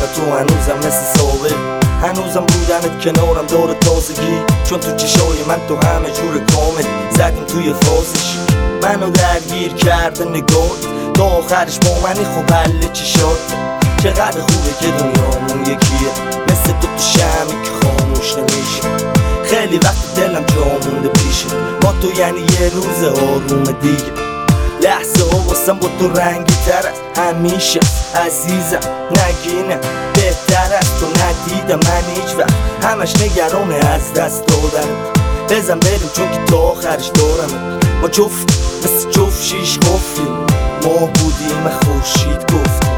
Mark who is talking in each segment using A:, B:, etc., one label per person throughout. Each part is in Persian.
A: تو هنوزم مثل سابق، هنوزم بودنت کنارم داره تازگی، چون تو چشای من تو همه جور کامل زدیم توی فازش. منو درگیر کرده نگات تا آخرش با منی، خب حل چی شد؟ چقدر خوبه که دنیامون یکیه، مثل دو تا شمعی که خاموش نمیشه. خیلی وقت دلم جا مونده پیشه، با تو یعنی یه روز آروم دیگه. لحظه ها واسم با تو رنگی تر است همیشه عزیزم، نگینه بهتر است تو ندیدم من هیچ وقت، همش نگرانه از دست دادن. بزن بریم چون که تا آخرش دارم، ما جفت مثل جفت شیش قفلیم، ما بودیم خورشید گفتیم.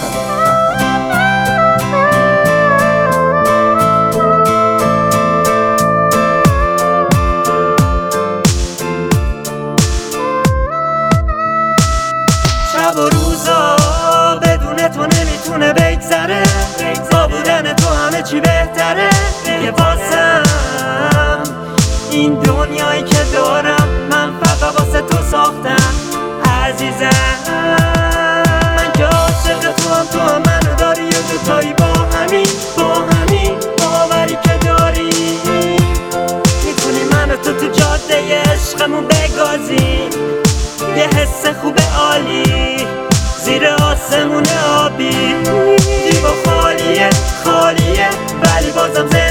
B: شب و روزا بدون تو نمیتونه بگذره، با بودن تو همه چی بهتره دیگه. واسم این دنیایی که دارم من فقط واسه تو ساختم عزیزم. من که عاشق تو هم منو داری، و دوتایی با همین باوری که داری میتونی منو تو جاده عشقمون بگازی. یه حس خوب عالی زیر آسمون آبی، جیب خالیه ولی بازم